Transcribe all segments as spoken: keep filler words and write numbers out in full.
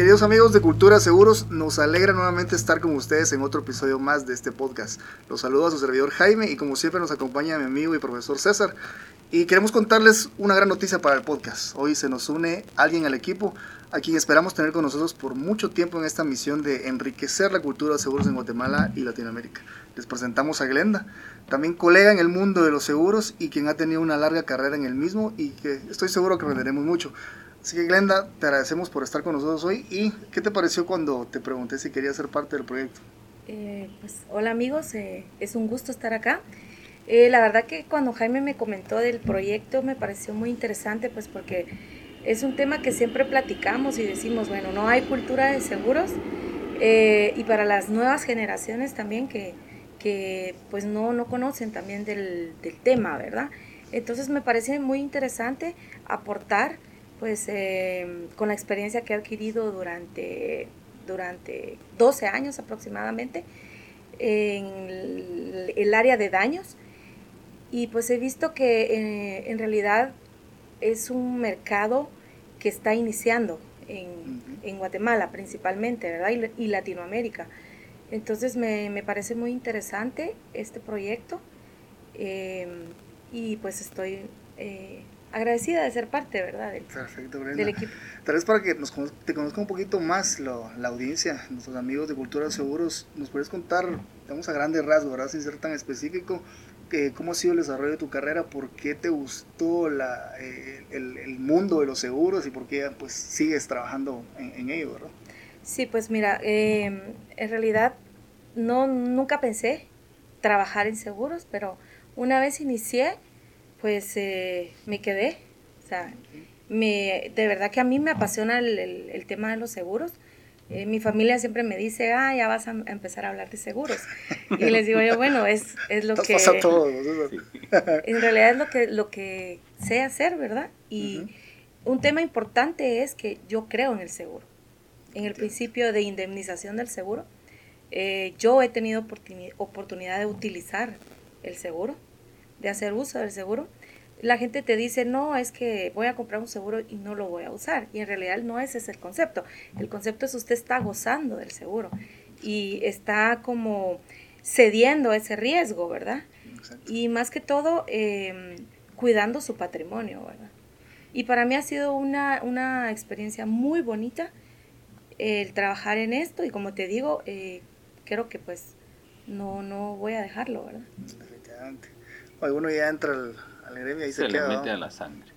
queridos amigos de Cultura Seguros, nos alegra nuevamente estar con ustedes en otro episodio más de este podcast. Los saludo a su servidor Jaime y como siempre nos acompaña mi amigo y profesor César. Y queremos contarles una gran noticia para el podcast. Hoy se nos une alguien al equipo a quien esperamos tener con nosotros por mucho tiempo en esta misión de enriquecer la cultura de seguros en Guatemala y Latinoamérica. Les presentamos a Glenda, también colega en el mundo de los seguros y quien ha tenido una larga carrera en el mismo y que estoy seguro que aprenderemos mucho. Así que Glenda, te agradecemos por estar con nosotros hoy. ¿Y qué te pareció cuando te pregunté si querías ser parte del proyecto? Eh, pues, hola amigos, eh, es un gusto estar acá. Eh, la verdad que cuando Jaime me comentó del proyecto me pareció muy interesante, pues porque es un tema que siempre platicamos y decimos, bueno, no hay cultura de seguros eh, y para las nuevas generaciones también que, que pues no, no conocen también del, del tema, ¿verdad? Entonces me parece muy interesante aportar pues eh, con la experiencia que he adquirido durante, durante doce años aproximadamente en el, el área de daños, y pues he visto que eh, en realidad es un mercado que está iniciando en, uh-huh. en Guatemala principalmente, ¿verdad? Y, y Latinoamérica. Entonces me, me parece muy interesante este proyecto eh, y pues estoy... Eh, agradecida de ser parte, ¿verdad? Del, Perfecto, Brenda. Del equipo. Tal vez para que nos, te conozca un poquito más lo, la audiencia, nuestros amigos de Cultura de Seguros, ¿nos puedes contar, digamos a grandes rasgos, ¿verdad? Sin ser tan específico, que, cómo ha sido el desarrollo de tu carrera, por qué te gustó la, eh, el, el mundo de los seguros y por qué pues, sigues trabajando en, en ello, ¿verdad? Sí, pues mira, eh, en realidad no, nunca pensé trabajar en seguros, pero una vez inicié, pues eh, me quedé, o sea, me, de verdad que a mí me apasiona el, el, el tema de los seguros. Eh, mi familia siempre me dice, ah, ya vas a, a empezar a hablar de seguros. Y les digo yo, bueno, es, es lo que... Pasa todo, ¿no? En realidad es lo que, lo que sé hacer, ¿verdad? Y uh-huh. un tema importante es que yo creo en el seguro. En el principio de indemnización del seguro, eh, yo he tenido oportuni- oportunidad de utilizar el seguro, de hacer uso del seguro. La gente te dice, no, es que voy a comprar un seguro y no lo voy a usar. Y en realidad no ese es el concepto. El concepto es usted está gozando del seguro y está como cediendo ese riesgo, ¿verdad? Exacto. Y más que todo, eh, cuidando su patrimonio, ¿verdad? Y para mí ha sido una, una experiencia muy bonita el trabajar en esto y como te digo, eh, creo que pues no, no voy a dejarlo, ¿verdad? Efectivamente. Hoy uno ya entra al, al gremio y se, se queda, le mete ¿no? a la sangre.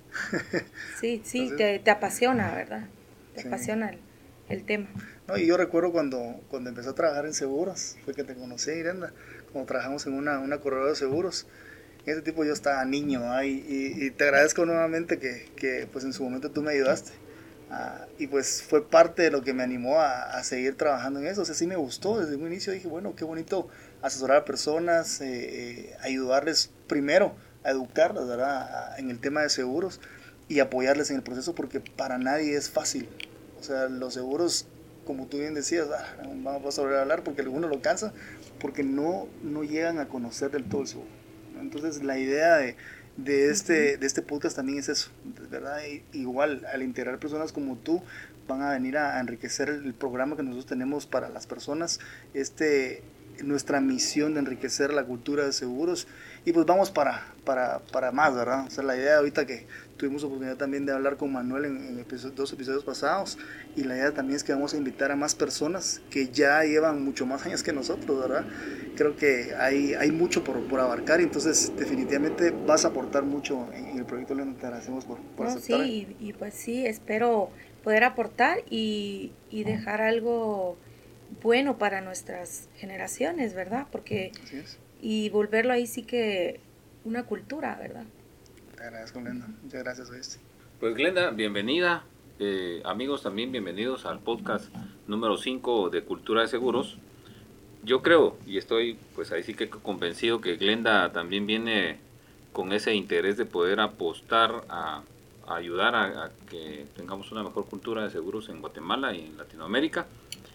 Sí, sí, Entonces, te, te apasiona, ¿verdad? Te sí. apasiona el, el tema. No, y yo recuerdo cuando, cuando empecé a trabajar en seguros, fue que te conocí, Irenda, cuando trabajamos en una, una corredora de seguros. En ese tipo yo estaba niño, ¿eh? y, y, y te agradezco nuevamente que, que pues en su momento tú me ayudaste. Uh, y pues fue parte de lo que me animó a, a seguir trabajando en eso. O sea, sí me gustó desde un inicio. Dije, bueno, qué bonito asesorar a personas, eh, eh, ayudarles primero a educarlas, ¿verdad? A, en el tema de seguros y apoyarles en el proceso porque para nadie es fácil. O sea, los seguros, como tú bien decías, ah, vamos a volver a hablar porque algunos lo cansa porque no, no llegan a conocer del todo el seguro. Entonces la idea de de este, de este podcast también es eso, ¿verdad? Y igual, al integrar personas como tú, van a venir a enriquecer el programa que nosotros tenemos para las personas, este, nuestra misión de enriquecer la cultura de seguros, y pues vamos para, para, para más, ¿verdad? O sea, la idea ahorita que tuvimos oportunidad también de hablar con Manuel en, en episodios, dos episodios pasados, y la idea también es que vamos a invitar a más personas que ya llevan mucho más años que nosotros, ¿verdad? Creo que hay, hay mucho por, por abarcar, y entonces definitivamente vas a aportar mucho en, en el proyecto. Leandro, te agradecemos por, por no, aceptar. Sí, y, y pues sí, espero poder aportar y, y dejar algo bueno para nuestras generaciones, ¿verdad? Porque Así es. Y volverlo ahí sí que una cultura, ¿verdad? Te agradezco, Glenda. Muchas gracias, oíste. Pues Glenda, bienvenida. Eh, amigos, también bienvenidos al podcast número cinco de Cultura de Seguros. Yo creo, y estoy pues ahí sí que convencido que Glenda también viene con ese interés de poder apostar a, a ayudar a, a que tengamos una mejor cultura de seguros en Guatemala y en Latinoamérica.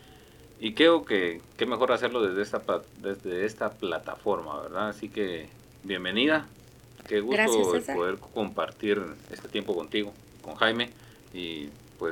Y creo que qué mejor hacerlo desde esta, desde esta plataforma, ¿verdad? Así que bienvenida. Qué gusto Gracias, el poder compartir este tiempo contigo, con Jaime. Y pues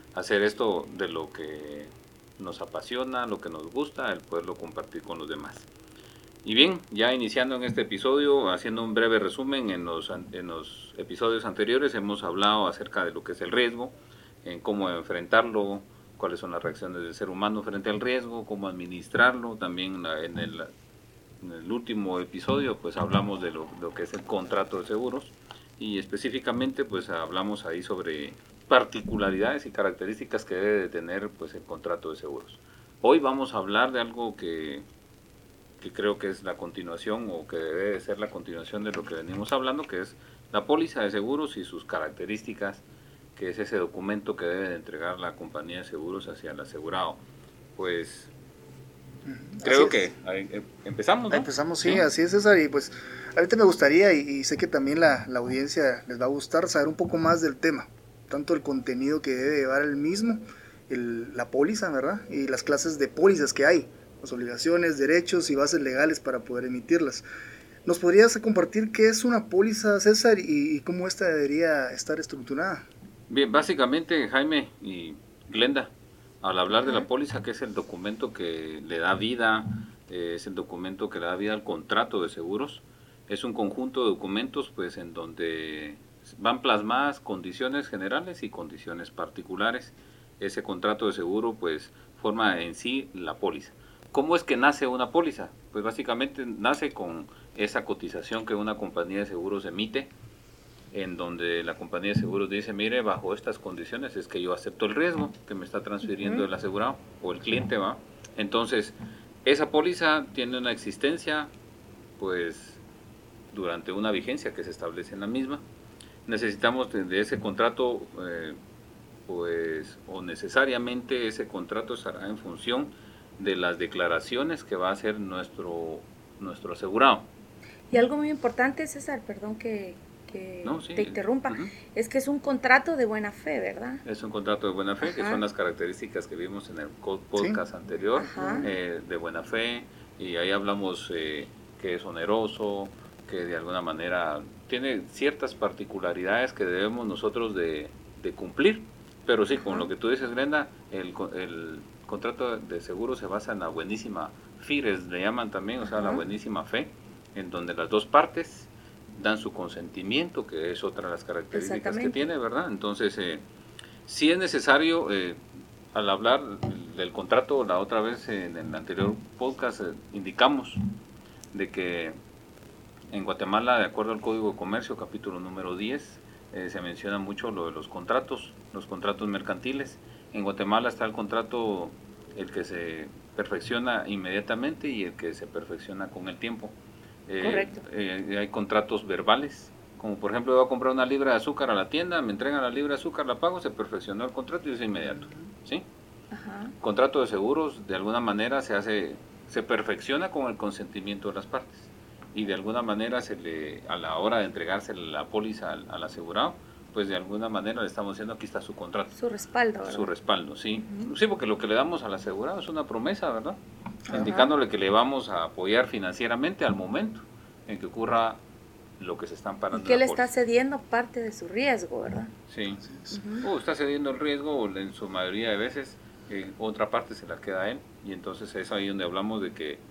hacer esto de lo que nos apasiona, lo que nos gusta, el poderlo compartir con los demás. Y bien, ya iniciando en este episodio, haciendo un breve resumen, en los, en los episodios anteriores hemos hablado acerca de lo que es el riesgo, en cómo enfrentarlo, cuáles son las reacciones del ser humano frente al riesgo, cómo administrarlo. También en el, en el último episodio pues hablamos de lo, lo que es el contrato de seguros y específicamente pues hablamos ahí sobre particularidades y características que debe de tener pues el contrato de seguros. Hoy vamos a hablar de algo que, que creo que es la continuación o que debe de ser la continuación de lo que venimos hablando, que es la póliza de seguros y sus características, que es ese documento que debe de entregar la compañía de seguros hacia el asegurado. Pues uh-huh. creo así que ahí, empezamos, ¿no? Empezamos, sí, ¿sí? Así es, César, y pues ahorita me gustaría, y, y sé que también la, la audiencia les va a gustar, saber un poco más del tema, tanto el contenido que debe llevar el mismo, el, la póliza, ¿verdad? Y las clases de pólizas que hay, las obligaciones, derechos y bases legales para poder emitirlas. ¿Nos podrías compartir qué es una póliza, César, y, y cómo esta debería estar estructurada? Bien, básicamente, Jaime y Glenda, al hablar de la póliza, que es el documento que le da vida, eh, es el documento que le da vida al contrato de seguros, es un conjunto de documentos pues en donde van plasmadas condiciones generales y condiciones particulares. Ese contrato de seguro pues forma en sí la póliza. ¿Cómo es que nace una póliza? Pues básicamente nace con esa cotización que una compañía de seguros emite, en donde la compañía de seguros dice, mire, bajo estas condiciones es que yo acepto el riesgo que me está transfiriendo uh-huh. el asegurado o el cliente, ¿va? Entonces, esa póliza tiene una existencia, pues, durante una vigencia que se establece en la misma. Necesitamos de, de ese contrato, eh, pues, o necesariamente ese contrato estará en función de las declaraciones que va a hacer nuestro, nuestro asegurado. Y algo muy importante, César, perdón que... que no, sí, te interrumpa, uh-huh. es que es un contrato de buena fe, ¿verdad? Es un contrato de buena fe, Ajá. que son las características que vimos en el podcast ¿Sí? anterior, eh, de buena fe, y ahí hablamos eh, que es oneroso, que de alguna manera tiene ciertas particularidades que debemos nosotros de, de cumplir, pero sí, Ajá. con lo que tú dices, Glenda, el, el contrato de seguro se basa en la buenísima FIRES, le llaman también, o sea, Ajá. la buenísima fe, en donde las dos partes dan su consentimiento, que es otra de las características que tiene, ¿verdad? Entonces, eh, si es necesario, eh, al hablar del contrato, la otra vez en el anterior podcast eh, indicamos de que en Guatemala, de acuerdo al Código de Comercio, capítulo número diez, eh, se menciona mucho lo de los contratos, los contratos mercantiles. En Guatemala está el contrato, el que se perfecciona inmediatamente y el que se perfecciona con el tiempo. Eh, Correcto. Eh, hay contratos verbales, como por ejemplo, yo voy a comprar una libra de azúcar a la tienda, me entregan la libra de azúcar, la pago, se perfeccionó el contrato y es inmediato, ¿sí? Ajá. Contrato de seguros, de alguna manera se hace, se perfecciona con el consentimiento de las partes y de alguna manera se le, a la hora de entregarse la póliza al, al asegurado, pues de alguna manera le estamos diciendo aquí está su contrato. Su respaldo, ¿verdad? Su respaldo, sí. Uh-huh. Sí, porque lo que le damos al asegurado es una promesa, ¿verdad? Ajá. Indicándole que le vamos a apoyar financieramente al momento en que ocurra lo que se está amparando. Y que le está cediendo parte de su riesgo, ¿verdad? Sí. Uh-huh. O está cediendo el riesgo, o en su mayoría de veces eh, otra parte se la queda a él, y entonces es ahí donde hablamos de que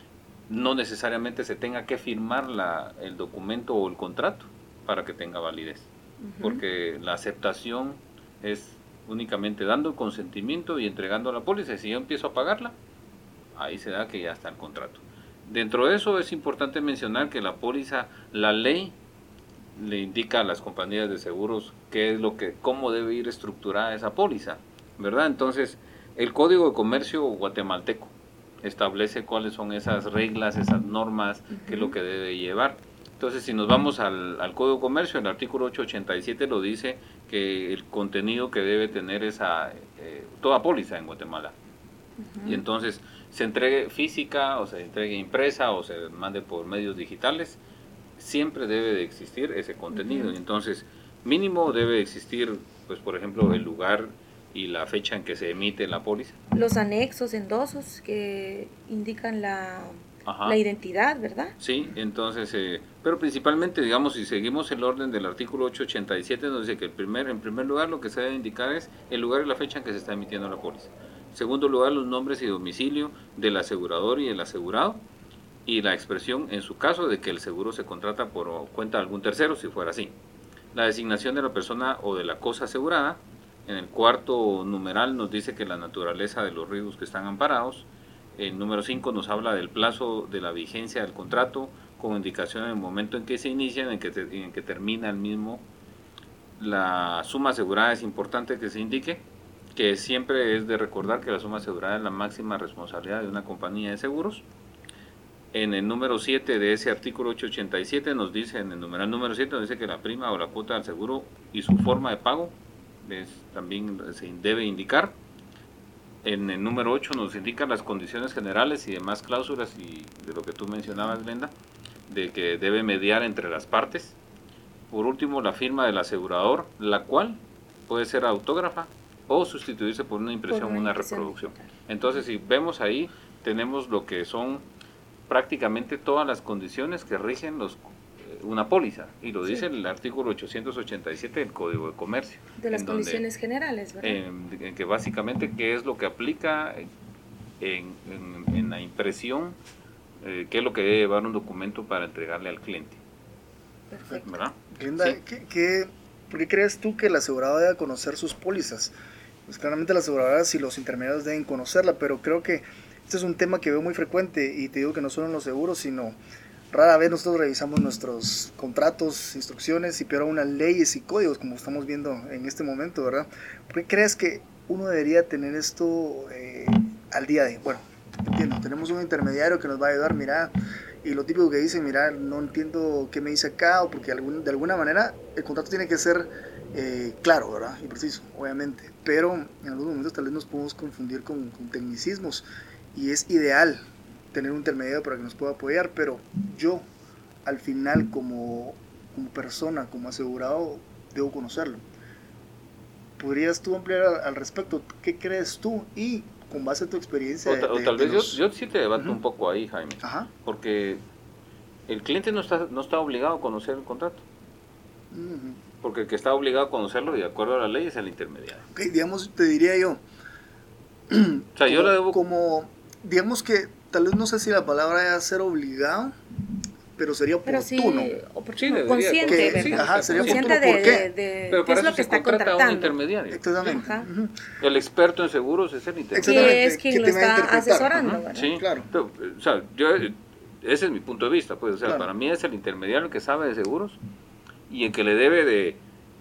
no necesariamente se tenga que firmar la, el documento o el contrato para que tenga validez. Uh-huh. Porque la aceptación es únicamente dando el consentimiento y entregando la póliza, y si yo empiezo a pagarla, ahí se da que ya está el contrato. Dentro de eso es importante mencionar que la póliza, la ley le indica a las compañías de seguros qué es lo que, cómo debe ir estructurada esa póliza, ¿verdad? Entonces, el Código de Comercio guatemalteco establece cuáles son esas reglas, esas normas, uh-huh. qué es lo que debe llevar. Entonces, si nos vamos al, al Código de Comercio, el artículo ochocientos ochenta y siete lo dice que el contenido que debe tener esa eh, toda póliza en Guatemala. Uh-huh. Y entonces, se entregue física o se entregue impresa o se mande por medios digitales, siempre debe de existir ese contenido. Uh-huh. Y entonces, mínimo debe existir, pues por ejemplo, el lugar y la fecha en que se emite la póliza. Los anexos, endosos que indican la Ajá. la identidad, ¿verdad? Sí, entonces, eh, pero principalmente, digamos, si seguimos el orden del artículo ochocientos ochenta y siete, nos dice que el primer, en primer lugar lo que se debe indicar es el lugar y la fecha en que se está emitiendo la póliza. En segundo lugar, los nombres y domicilio del asegurador y el asegurado, y la expresión en su caso de que el seguro se contrata por cuenta de algún tercero, si fuera así. La designación de la persona o de la cosa asegurada. En el cuarto numeral nos dice que la naturaleza de los riesgos que están amparados. El número cinco nos habla del plazo de la vigencia del contrato, con indicación en el momento en que se inicia y en que, te, en que termina el mismo. La suma asegurada es importante que se indique, que siempre es de recordar que la suma asegurada es la máxima responsabilidad de una compañía de seguros. En el número siete de ese artículo ochocientos ochenta y siete nos dice, en el numeral número siete nos dice que la prima o la cuota del seguro y su forma de pago es, también se debe indicar. En el número ocho nos indican las condiciones generales y demás cláusulas, y de lo que tú mencionabas, Glenda, de que debe mediar entre las partes. Por último, la firma del asegurador, la cual puede ser autógrafa o sustituirse por una impresión o una, una reproducción. Entonces, si vemos ahí, tenemos lo que son prácticamente todas las condiciones que rigen los, una póliza, y lo dice sí. el artículo ochocientos ochenta y siete del Código de Comercio. De las condiciones donde, generales, ¿verdad? En, en que básicamente qué es lo que aplica en, en, en la impresión, eh, qué es lo que debe llevar un documento para entregarle al cliente. Perfecto. ¿Verdad? Glenda, sí. ¿qué, qué, ¿por qué crees tú que el asegurado debe conocer sus pólizas? Pues claramente las aseguradoras y los intermediarios deben conocerla, pero creo que este es un tema que veo muy frecuente, y te digo que no solo en los seguros, sino rara vez nosotros revisamos nuestros contratos, instrucciones y peor aún las leyes y códigos, como estamos viendo en este momento, ¿verdad? ¿Por qué crees que uno debería tener esto eh, al día de? Bueno, entiendo, tenemos un intermediario que nos va a ayudar, mira, y lo típico que dicen, mira, no entiendo qué me dice acá, o porque algún, de alguna manera el contrato tiene que ser eh, claro, ¿verdad? Y preciso, obviamente, pero en algunos momentos tal vez nos podemos confundir con, con tecnicismos, y es ideal tener un intermediario para que nos pueda apoyar, pero yo al final como, como persona, como asegurado, debo conocerlo. ¿Podrías tú ampliar al, al respecto? ¿Qué crees tú? Y con base a tu experiencia... O, ta, de, o tal de vez los... yo, yo sí te debato uh-huh. un poco ahí, Jaime. Ajá. Porque el cliente no está, no está obligado a conocer el contrato. Uh-huh. Porque el que está obligado a conocerlo, de acuerdo a la ley, es el intermediario. Ok, digamos, te diría yo... o sea, como, yo la debo... Como, digamos que, tal vez no sé si la palabra es ser obligado, pero sería oportuno. Pero sí, oportuno, sí, consciente, que, ¿verdad? Sí, ajá, sería consciente oportuno. de, ¿Por qué? de, de pero qué para es lo eso que se está contrata contratando. un intermediario. Exactamente. Uh-huh. El experto en seguros es el intermediario. Que es quien lo está asesorando, uh-huh. ¿verdad? Sí, claro. Pero, o sea, yo, ese es mi punto de vista, pues, o sea, claro. para mí es el intermediario que sabe de seguros y el que le debe de...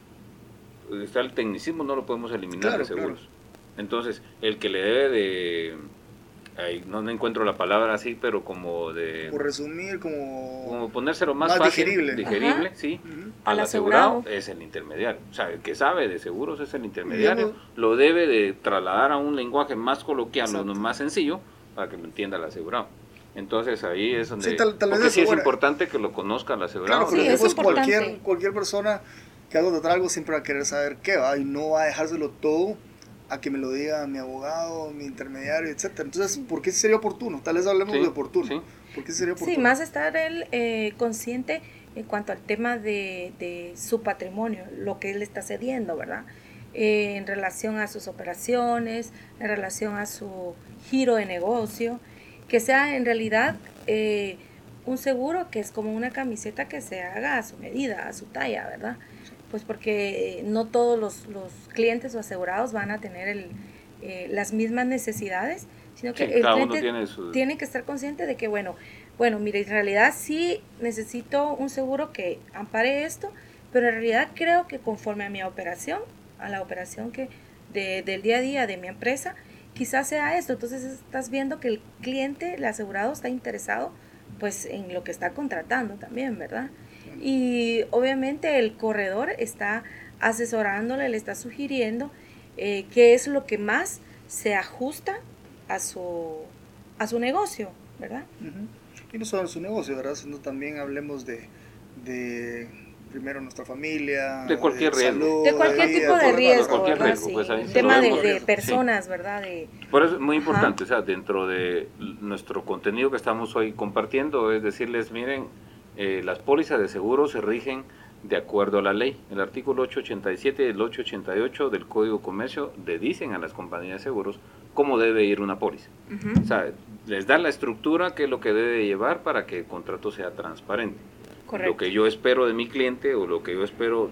Está el tecnicismo, no lo podemos eliminar claro, de seguros. Claro. Entonces, el que le debe de... Ay, no, no encuentro la palabra así, pero como de... Por resumir, como... Como ponérselo más, más fácil, digerible. digerible, Ajá. sí. Uh-huh. Al asegurado es el intermediario. O sea, el que sabe de seguros es el intermediario. Digamos, lo debe de trasladar a un lenguaje más coloquial, exacto. más sencillo, para que lo entienda el asegurado. Entonces ahí es donde... Sí, tal, tal porque vez sí es bueno, importante que lo conozca el asegurado. Claro, pero sí, es pues importante. cualquier, cualquier persona que haga contratar algo siempre va a querer saber qué va, y no va a dejárselo todo a que me lo diga mi abogado, mi intermediario, etcétera. Entonces, ¿por qué sería oportuno? Tal vez hablemos sí, de oportuno. Sí. ¿Por qué sería oportuno? Sí, más estar él eh, consciente en cuanto al tema de, de su patrimonio, lo que él está cediendo, ¿verdad? Eh, en relación a sus operaciones, en relación a su giro de negocio, que sea en realidad eh, un seguro que es como una camiseta que se haga a su medida, a su talla, ¿verdad? Pues porque no todos los, los clientes o asegurados van a tener el, eh, las mismas necesidades, sino que sí, el cada cliente uno tiene, su... tiene que estar consciente de que, bueno, bueno, mire, en realidad sí necesito un seguro que ampare esto, pero en realidad creo que conforme a mi operación, a la operación que de, del día a día de mi empresa, quizás sea esto. Entonces estás viendo que el cliente, el asegurado, está interesado pues en lo que está contratando también, ¿verdad? Y obviamente el corredor está asesorándole, le está sugiriendo eh, qué es lo que más se ajusta a su, a su negocio, ¿verdad? Uh-huh. Y no solo en su negocio, ¿verdad? Sino también hablemos de, de primero nuestra familia, de cualquier de riesgo. salud, De cualquier vida, tipo de todo, riesgo, de cualquier ¿verdad? riesgo, Sí. pues, ahí El se tema lo de, vemos. de Sí. personas, ¿verdad? De, Por eso es muy importante, Ajá. o sea, dentro de nuestro contenido que estamos hoy compartiendo, es decirles, miren, eh, las pólizas de seguro se rigen de acuerdo a la ley. El artículo ochocientos ochenta y siete y el ochocientos ochenta y ocho del Código de Comercio le dicen a las compañías de seguros cómo debe ir una póliza. Ujú. O sea, les da la estructura que es lo que debe llevar para que el contrato sea transparente. Correcto. Lo que yo espero de mi cliente o lo que yo espero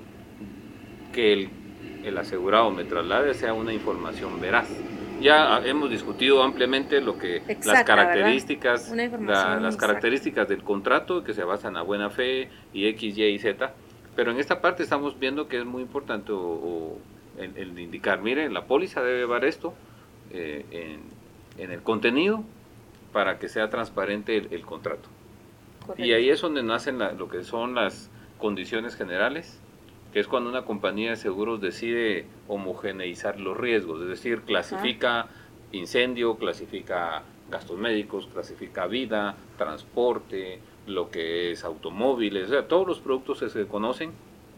que el, el asegurado me traslade sea una información veraz. Ya hemos discutido ampliamente lo que Exacta, las características, Una información la- las exacta. características del contrato que se basan en la buena fe y X, Y y Z. Pero en esta parte estamos viendo que es muy importante o, o el, el indicar, miren, la póliza debe llevar esto eh, en, en el contenido para que sea transparente el, el contrato. Correcto. Y ahí es donde nacen la- lo que son las condiciones generales, que es cuando una compañía de seguros decide homogeneizar los riesgos, es decir, clasifica incendio, clasifica gastos médicos, clasifica vida, transporte, lo que es automóviles, o sea, todos los productos que se conocen,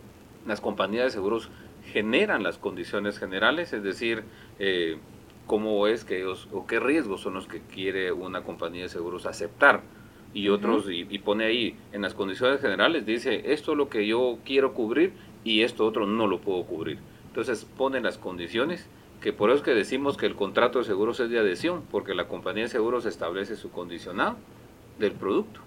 las compañías de seguros generan las condiciones generales, es decir, eh, cómo es que ellos, o qué riesgos son los que quiere una compañía de seguros aceptar. Y otros, uh-huh. y, y pone ahí, en las condiciones generales, dice, esto es lo que yo quiero cubrir y esto otro no lo puedo cubrir. Entonces pone las condiciones, que por eso es que decimos que el contrato de seguros es de adhesión, porque la compañía de seguros establece su condicionado del producto.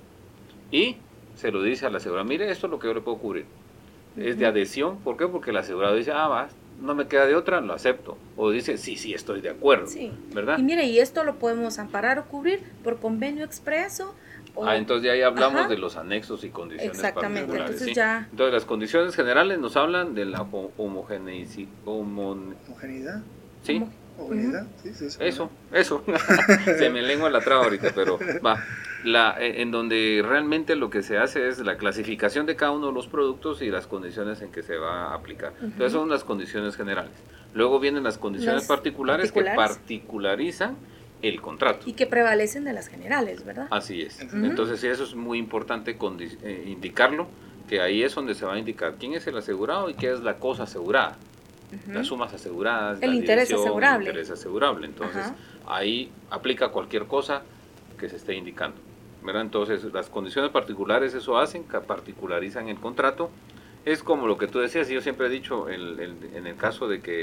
Y se lo dice al asegurado, mire, esto es lo que yo le puedo cubrir. Uh-huh. Es de adhesión, ¿por qué? Porque el asegurado dice, ah, va, no me queda de otra, lo acepto. O dice, sí, sí, estoy de acuerdo, sí. ¿verdad? Y mire, y esto lo podemos amparar o cubrir por convenio expreso. O... Ah, entonces ya ahí hablamos Ajá. de los anexos y condiciones Exactamente, particulares. entonces ¿sí? ya... Entonces las condiciones generales nos hablan de la homogeneici- homon... ¿Homogeneidad? ¿Sí? Homo... ¿Homogeneidad? Sí, sí, eso. Eso, eso. Se me lengua la traba ahorita, pero va. La, en donde realmente lo que se hace es la clasificación de cada uno de los productos y las condiciones en que se va a aplicar. Uh-huh. Entonces son las condiciones generales. Luego vienen las condiciones las particulares, particulares que particularizan el contrato. Y que prevalecen de las generales, ¿verdad? Así es. Uh-huh. Entonces eso es muy importante condi- eh, indicarlo, que ahí es donde se va a indicar quién es el asegurado y qué es la cosa asegurada. Uh-huh. Las sumas aseguradas, el la interés asegurable. El interés asegurable. Entonces uh-huh. ahí aplica cualquier cosa que se esté indicando, ¿verdad? Entonces las condiciones particulares eso hacen, que particularizan el contrato. Es como lo que tú decías, y yo siempre he dicho el, el, en el caso de que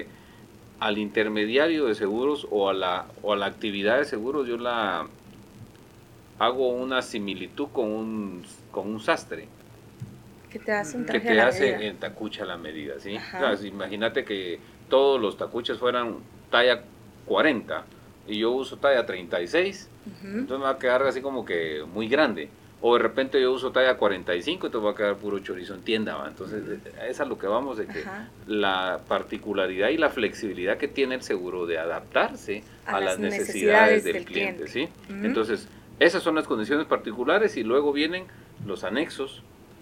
al intermediario de seguros o a la o a la actividad de seguros yo la hago una similitud con un con un sastre que te hace un que traje te a la hace medida. en tacucha la medida, ¿sí? Ajá. O sea, imagínate que todos los tacuches fueran talla cuarenta y yo uso talla treinta y seis, uh-huh. entonces me va a quedar así como que muy grande. O de repente yo uso talla cuarenta y cinco y te va a quedar puro chorizo en tienda, ¿va? Entonces es a lo que vamos de que Ajá. la particularidad y la flexibilidad que tiene el seguro de adaptarse a, a las necesidades, necesidades del, del cliente, cliente. ¿sí? Uh-huh. Entonces esas son las condiciones particulares y luego vienen los anexos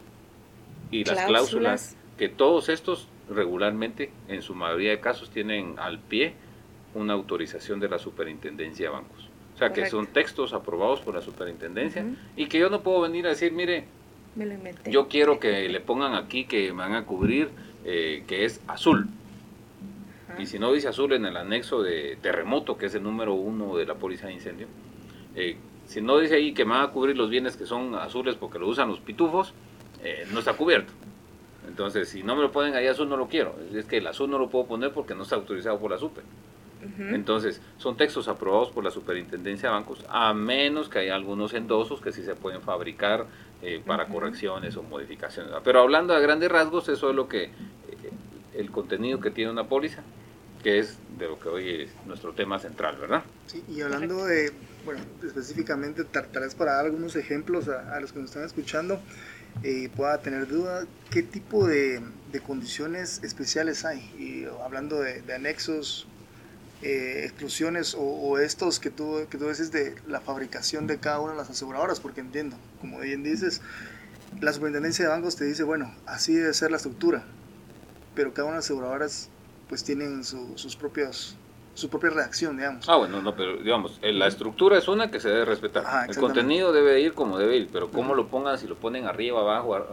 y las cláusulas, cláusulas que todos estos regularmente en su mayoría de casos tienen al pie una autorización de la Superintendencia de Bancos. O sea, Correcto. Que son textos aprobados por la superintendencia uh-huh. y que yo no puedo venir a decir, mire, me lo inventé. Yo quiero que le pongan aquí que me van a cubrir eh, que es azul. Uh-huh. Y si no dice azul en el anexo de terremoto, que es el número uno de la póliza de incendio, eh, si no dice ahí que me van a cubrir los bienes que son azules porque lo usan los pitufos, eh, no está cubierto. Entonces, si no me lo ponen ahí azul, no lo quiero. Es que el azul no lo puedo poner porque no está autorizado por la super. Uh-huh. Entonces, son textos aprobados por la Superintendencia de Bancos, a menos que haya algunos endosos que sí se pueden fabricar eh, para uh-huh. correcciones o modificaciones. Pero hablando a grandes rasgos, eso es lo que eh, el contenido que tiene una póliza, que es de lo que hoy es nuestro tema central, ¿verdad? Sí, y hablando de, bueno, específicamente, tal vez para dar algunos ejemplos a, a los que nos están escuchando, eh, pueda tener duda, ¿qué tipo de, de condiciones especiales hay? Y hablando de, de anexos, Eh, exclusiones o, o estos que tú, que tú dices de la fabricación de cada una de las aseguradoras, porque entiendo, como bien dices, la superintendencia de bancos te dice, bueno, así debe ser la estructura, pero cada una de las aseguradoras pues tienen su, sus propios su propia reacción, digamos. Ah, bueno, no, pero digamos, la estructura es una que se debe respetar. Ajá, el contenido debe ir como debe ir, pero cómo uh-huh. lo pongan, si lo ponen arriba, abajo,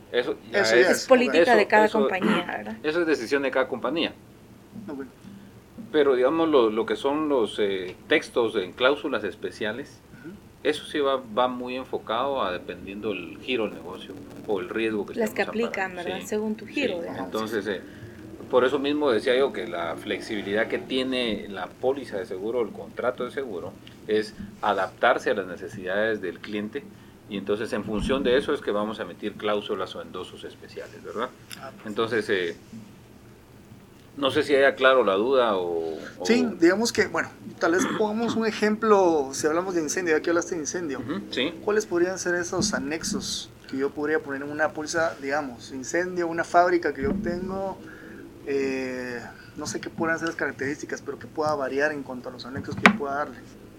Eso, ya Eso es, ya Es política eso- de cada eso- compañía, ¿verdad? Eso es decisión de cada compañía. No, bueno. Pero digamos lo, lo que son los eh, textos en cláusulas especiales, Ujú. eso sí va, va muy enfocado a dependiendo del giro del negocio o el riesgo que Las que estemos aplican, amparando. ¿verdad? Sí, Según tu giro, sí. digamos. Entonces, eh, por eso mismo decía yo que la flexibilidad que tiene la póliza de seguro, el contrato de seguro, es adaptarse a las necesidades del cliente y entonces en función de eso es que vamos a emitir cláusulas o endosos especiales, ¿verdad? Ah, pues. Entonces, eh, no sé si haya claro la duda o... o- Sí, digamos que, bueno, tal vez pongamos un ejemplo, si hablamos de incendio, ya que hablaste de incendio, Ujú, sí. ¿cuáles podrían ser esos anexos que yo podría poner en una póliza, digamos, incendio, una fábrica que yo tengo, eh, no sé qué puedan ser las características, pero que pueda variar en cuanto a los anexos que yo pueda darle?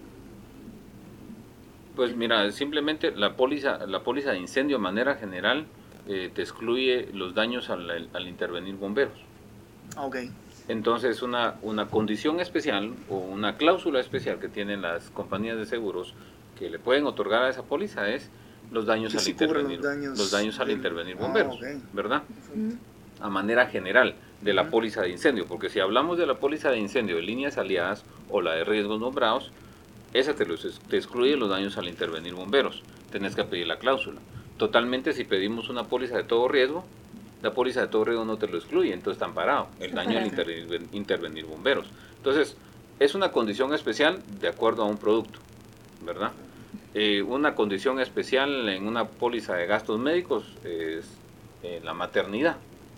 Pues mira, simplemente la póliza, la póliza de incendio de manera general eh, te excluye los daños al, al intervenir bomberos. Ah, ok. Entonces una, una condición especial o una cláusula especial que tienen las compañías de seguros que le pueden otorgar a esa póliza es los daños Que al sí cubren intervenir, los daños los daños al del- intervenir Ah, bomberos, ok. ¿verdad? Ujú. A manera general de la Ujú. póliza de incendio, porque si hablamos de la póliza de incendio de líneas aliadas o la de riesgos nombrados, esa te, los, te excluye los daños al intervenir bomberos, tenés que pedir la cláusula. Totalmente, si pedimos una póliza de todo riesgo, la póliza de todo riesgo no te lo excluye, entonces está amparado el Está daño al amparado. intervenir, intervenir bomberos. Entonces, es una condición especial de acuerdo a un producto, ¿verdad? Eh, una condición especial en una póliza de gastos médicos es eh, la maternidad,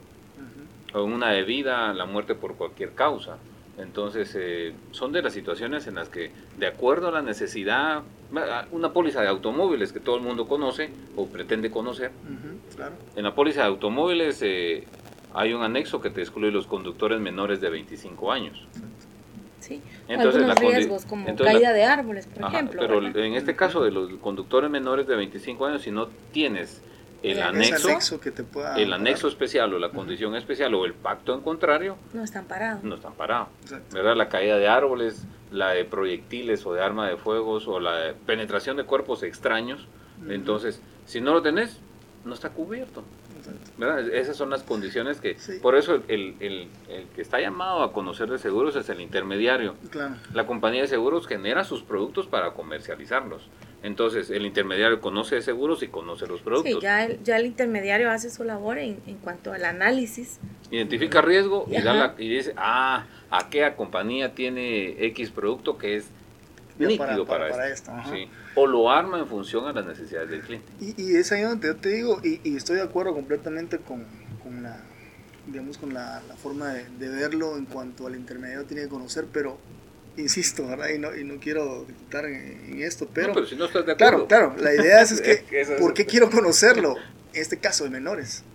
Ujú. o en una de vida, la muerte por cualquier causa. Entonces, eh, son de las situaciones en las que, de acuerdo a la necesidad, una póliza de automóviles que todo el mundo conoce o pretende conocer, Ujú, claro. en la póliza de automóviles eh, hay un anexo que te excluye los conductores menores de veinticinco años. Sí. O Entonces, algunos la condi- riesgos como entonces caída la- de árboles, por Ajá, ejemplo. pero ¿verdad? en este caso de los conductores menores de veinticinco años, si no tienes el El anexo, Ese anexo que te pueda el amparar. anexo especial o la condición especial o el pacto en contrario, No están parados. no están parados. Exacto. ¿Verdad? La caída de árboles, la de proyectiles o de arma de fuegos o la de penetración de cuerpos extraños. Ujú. Entonces, si no lo tenés, no está cubierto. Exacto. ¿Verdad? Esas son las condiciones que, Sí. por eso el, el- el- el que está llamado a conocer de seguros es el intermediario. Claro. La compañía de seguros genera sus productos para comercializarlos. Entonces, el intermediario conoce de seguros y conoce los productos. Sí, ya el, ya el intermediario hace su labor en, en cuanto al análisis. Identifica riesgo y, da Ajá. la- y dice, ah, aquella compañía tiene X producto que es Ya nítido para- para, para esto. esto, ajá. Sí. O lo arma en función a las necesidades del cliente. Y, y es ahí donde yo te digo, y, y estoy de acuerdo completamente con, con la, digamos, con la, la forma de, de verlo en cuanto al intermediario tiene que conocer, pero insisto, ¿verdad? Y no, y no quiero quitar en, en esto, pero, No, pero si no estás de acuerdo. claro, claro, la idea es, es Es que que, eso es- ¿por qué quiero conocerlo? En este caso de menores.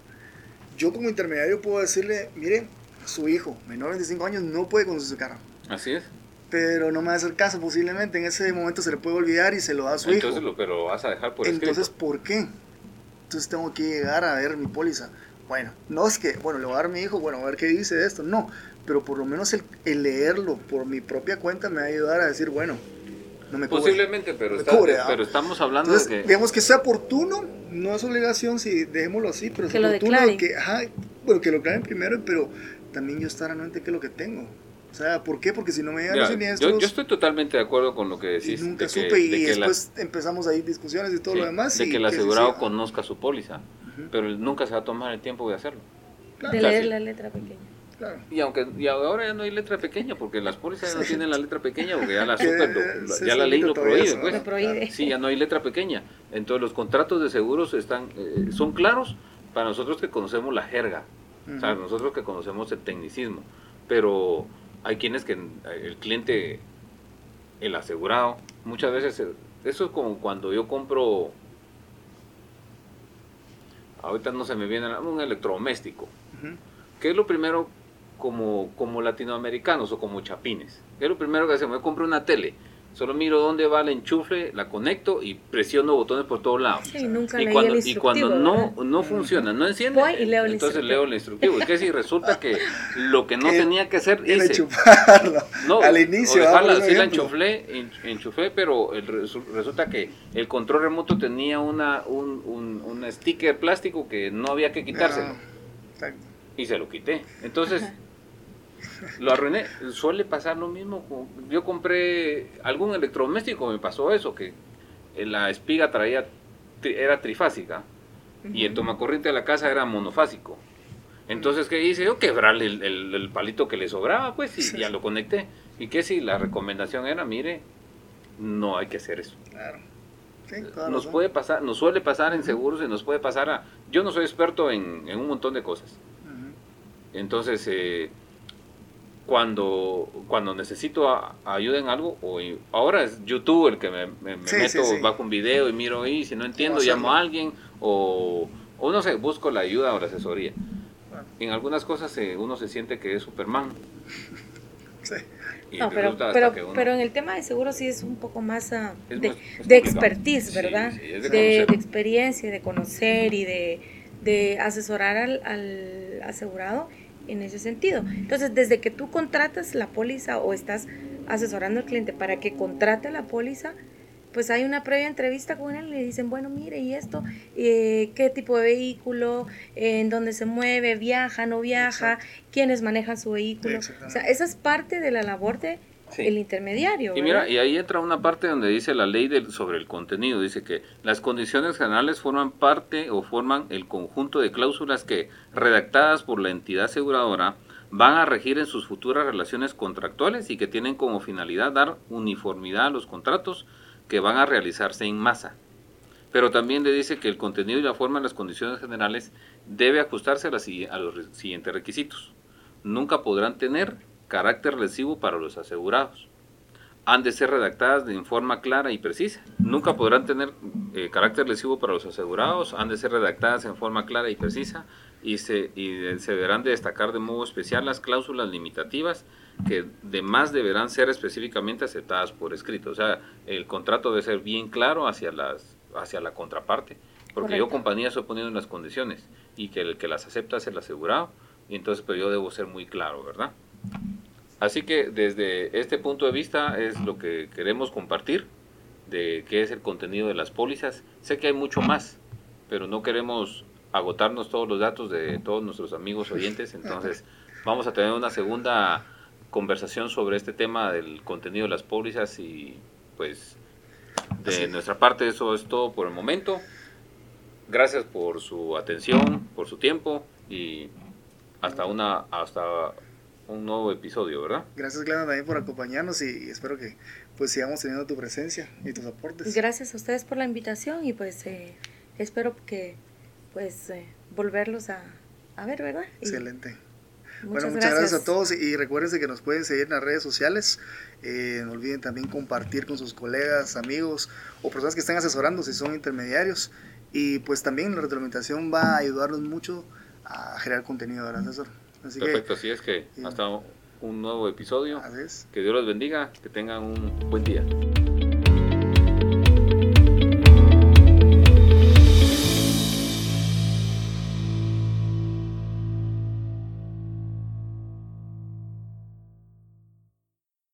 Yo como intermediario puedo decirle, mire, su hijo, menor de veinticinco años, no puede conducir su carro. Así es. Pero no me va a hacer caso, posiblemente en ese momento se le puede olvidar y se lo da a su Entonces, hijo. lo, pero lo vas a dejar por Entonces, escrito. ¿por qué? Entonces tengo que llegar a ver mi póliza. Bueno, no es que, bueno, le voy a dar a mi hijo, bueno, a ver qué dice de esto. No, pero por lo menos el, el leerlo por mi propia cuenta me va a ayudar a decir, bueno, no me cubre. Posiblemente, pero, Me está- cubre, ¿ah? pero estamos hablando Entonces, de que... digamos que sea oportuno, no es obligación, si dejémoslo así, pero es Que lo oportuno declaren. que, ajá, bueno, que lo declaren primero, pero también yo estar anuente qué es lo que tengo. O sea, ¿por qué? Porque si no me llegan Mira, los yo, siniestros yo estoy totalmente de acuerdo con lo que y decís. nunca de que- supe y, de que la- después empezamos ahí discusiones y todo sí, lo demás. de y que el que sí, asegurado sí, conozca su póliza, Ujú. pero él nunca se va a tomar el tiempo de hacerlo. Claro, De O sea, leer sí. la letra pequeña. claro. Y aunque y ahora ya no hay letra pequeña, porque las pólizas ya no Sí. tienen la letra pequeña, porque ya la, Que super, lo- se ya la ley lo todavía prohíbe. eso, Pues. Lo prohíbe. Sí, ya no hay letra pequeña. Entonces los contratos de seguros están eh, son claros para nosotros que conocemos la jerga, o sea, Ujú. nosotros que conocemos el tecnicismo, pero hay quienes que eh, el cliente, el asegurado, muchas veces, eh, eso es como cuando yo compro, ahorita no se me viene a la- un electrodoméstico. Ujú. ¿Qué es lo primero como, como latinoamericanos o como chapines? ¿Qué es lo primero que hacemos? Yo compro una tele. Solo miro dónde va el enchufe, la conecto y presiono botones por todos lados. Sí, nunca y, leí cuando, el y cuando no, no funciona, no enciende, Voy y leo el entonces instructivo. leo el instructivo. Es que si resulta que lo que no Que- tenía que hacer, Quiere hice. chuparlo. No, Al inicio, o ah, dejarla, por sí la ejemplo. enchuflé, en- enchufé, pero el resu- resulta que el control remoto tenía una, un, un, un sticker plástico que no había que quitárselo. Ah, exacto. Y se lo quité. Entonces, lo arruiné. Suele pasar lo mismo. con- Yo compré algún electrodoméstico, me pasó eso, que la espiga traía, tri- era trifásica y el tomacorriente de la casa era monofásico. Entonces, ¿qué hice? Yo quebrarle el, el- el palito que le sobraba, pues, y ya lo conecté. Y que si la recomendación era, mire, no hay que hacer eso. Claro. Sí, toda Nos razón. puede pasar, nos suele pasar en seguros y nos puede pasar a... Yo no soy experto en, en un montón de cosas. Ujú. Entonces, eh, cuando, cuando necesito a- ayuda en algo, o y- ahora es YouTube el que me, me- me Sí, meto sí, sí. bajo un video y miro y si no entiendo hacerlo? llamo a alguien o, o no sé, busco la ayuda o la asesoría. Bueno, En algunas cosas eh, uno se siente que es Superman sí. y No, pero, resulta hasta pero, que uno... pero en el tema de seguro sí es un poco más ah, Es de, más- es de complicado. expertise, Sí, ¿verdad? sí, es de de, conocer. de experiencia, de conocer y de, de asesorar al, al asegurado en ese sentido. Entonces, desde que tú contratas la póliza o estás asesorando al cliente para que contrate la póliza, pues hay una previa entrevista con él y le dicen, bueno, mire, ¿y esto? Eh, ¿Qué tipo de vehículo? Eh, ¿En dónde se mueve? ¿Viaja? ¿No viaja? Exacto. ¿Quiénes manejan su vehículo? Exactamente. O sea, esa es parte de la labor de Sí. el intermediario. Y mira, ¿verdad? y ahí entra una parte donde dice la ley del, sobre el contenido, dice que las condiciones generales forman parte o forman el conjunto de cláusulas que, redactadas por la entidad aseguradora, van a regir en sus futuras relaciones contractuales y que tienen como finalidad dar uniformidad a los contratos que van a realizarse en masa. Pero también le dice que el contenido y la forma de las condiciones generales debe ajustarse a, la si- a los re- siguientes requisitos. Nunca podrán tener carácter lesivo para los asegurados. Han de ser redactadas de forma clara y precisa. Nunca podrán tener eh, carácter lesivo para los asegurados. Han de ser redactadas en forma clara y precisa y se, y de- se deberán de destacar de modo especial las cláusulas limitativas que además deberán ser específicamente aceptadas por escrito. O sea, el contrato debe ser bien claro hacia, las, hacia la contraparte. Porque yo Correcto. compañía estoy poniendo en las condiciones y que el que las acepta es el asegurado. Y entonces pero yo debo ser muy claro, ¿verdad? Así que desde este punto de vista es lo que queremos compartir de qué es el contenido de las pólizas. Sé que hay mucho más, pero no queremos agotarnos todos los datos de todos nuestros amigos oyentes, entonces vamos a tener una segunda conversación sobre este tema del contenido de las pólizas y pues de Así. nuestra parte eso es todo por el momento. Gracias por su atención, por su tiempo y hasta una hasta un nuevo episodio, ¿verdad? Gracias, Glenda, también por acompañarnos y espero que pues sigamos teniendo tu presencia y tus aportes. Gracias a ustedes por la invitación y pues eh, espero que pues eh, volverlos a, a ver, ¿verdad? Y Excelente. Muchas, Bueno, muchas gracias. a todos y recuérdense que nos pueden seguir en las redes sociales. Eh, no olviden también compartir con sus colegas, amigos o personas que estén asesorando si son intermediarios. Y pues también la retroalimentación va a ayudarnos mucho a generar contenido, ¿verdad, César? Así Perfecto, así es que sí. hasta un nuevo episodio. que, así es. Que Dios los bendiga, que tengan un buen día.